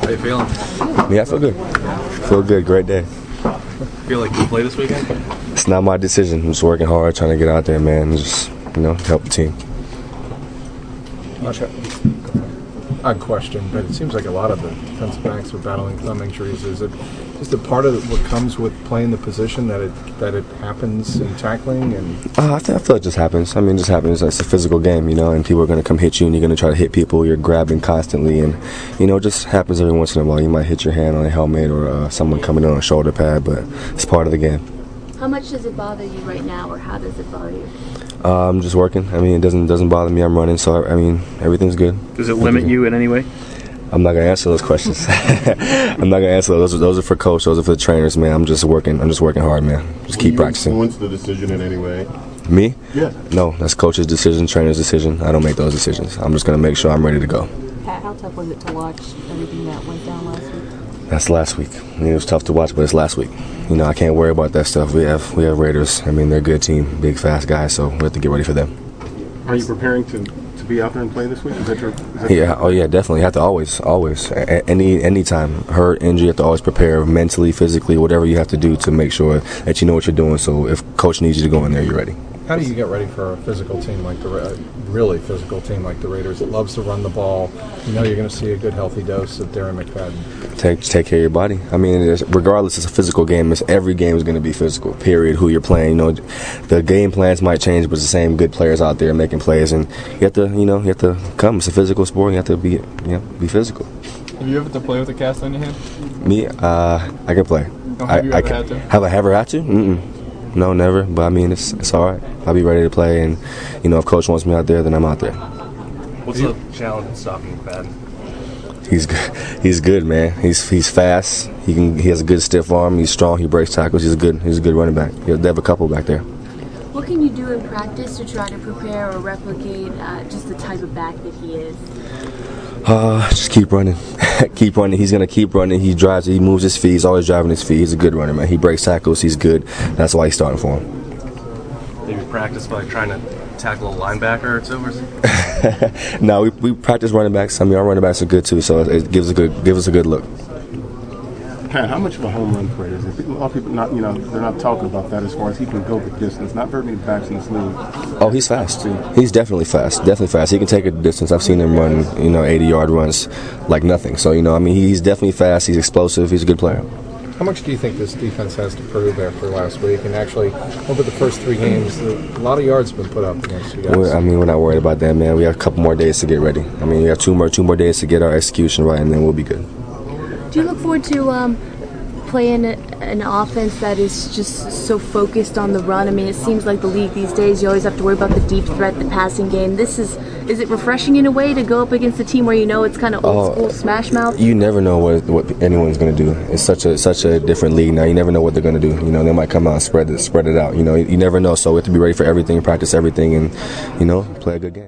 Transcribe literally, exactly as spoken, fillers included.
How you feeling? Yeah, I feel good. Feel good. Great day. Feel like you play this weekend? It's not my decision. I'm just working hard, trying to get out there, man, and just, you know, help the team. Odd question, but it seems like a lot of the defensive backs are battling thumb injuries. Is it just a part of what comes with playing the position that it that it happens in tackling? And uh, I, th- I feel it just happens. I mean, it just happens. It's a physical game, you know, and people are going to come hit you, and you're going to try to hit people. You're grabbing constantly, and, you know, it just happens every once in a while. You might hit your hand on a helmet or uh, someone coming in on a shoulder pad, but it's part of the game. How much does it bother you right now, or how does it bother you? Uh, I'm just working. I mean, it doesn't doesn't bother me. I'm running, so I, I mean, everything's good. Does it limit you in any way? I'm not gonna answer those questions. I'm not gonna answer those. Those are, those are for coach. Those are for the trainers, man. I'm just working. I'm just working hard, man. Just keep practicing. Influence the decision in any way? Me? Yeah. No, that's coach's decision, trainer's decision. I don't make those decisions. I'm just gonna make sure I'm ready to go. Pat, how tough was it to watch everything that went down last week? That's last week. I mean, it was tough to watch, but it's last week. You know, I can't worry about that stuff. We have we have Raiders. I mean, they're a good team, big, fast guys, so we have to get ready for them. Are you preparing to, to be out there and play this week? Is that your, is that yeah. Oh, yeah. Definitely. You have to always, always, a- any any time, hurt, injury, you have to always prepare mentally, physically, whatever you have to do to make sure that you know what you're doing. So if coach needs you to go in there, you're ready. how do you get ready for a physical team like the Ra- really physical team like the Raiders that loves to run the ball? You know you're going to see a good healthy dose of Darren McFadden. Take take care of your body. I mean, it's, regardless, it's a physical game. It's, every game is going to be physical. Period. Who you're playing, you know, the game plans might change, but it's the same good players out there making plays, and you have to, you know, you have to come. It's a physical sport. You have to be, you know, be physical. Have you ever had to play with a cast on your hand? Me, uh, I can play. Oh, have I, you I ever can, had to? Have I ever had to? Mm-mm. No, never. But I mean, it's it's all right. I'll be ready to play, and you know, if coach wants me out there, then I'm out there. What's the challenge in stopping McFadden? He's good. He's good, man. He's he's fast. He can. He has a good stiff arm. He's strong. He breaks tackles. He's a good. He's a good running back. They have a couple back there. What can you do in practice to try to prepare or replicate uh, just the type of back that he is? Uh, just keep running. Keep running. He's going to keep running. He drives, he moves his feet. He's always driving his feet. He's a good runner, man. He breaks tackles. He's good. That's why he's starting for him. Maybe practice by trying to tackle a linebacker or two or something? No, we, we practice running backs. I mean, our running backs are good, too, so it gives, a good, gives us a good look. Pat, how much of a home run threat is it? A lot of people not, you know, they're not talking about that as far as he can go the distance. Not very many backs in this league. Oh, he's fast. He's definitely fast. Definitely fast. He can take a distance. I've seen him run, you know, eighty-yard runs like nothing. So, you know, I mean, he's definitely fast. He's explosive. He's a good player. How much do you think this defense has to prove after last week? And actually, over the first three games, a lot of yards have been put up against you guys. We're, I mean, we're not worried about that, man. We have a couple more days to get ready. I mean, we have two more two more days to get our execution right, and then we'll be good. Do you look forward to um, playing a, an offense that is just so focused on the run? I mean, it seems like the league these days, you always have to worry about the deep threat, the passing game. This is, is it refreshing in a way to go up against a team where you know it's kind of old school smash mouth? You never know what what anyone's going to do. It's such a such a different league now. You never know what they're going to do. You know, they might come out and spread it spread it out. You know, you never know. So we have to be ready for everything, practice everything, and you know, play a good game.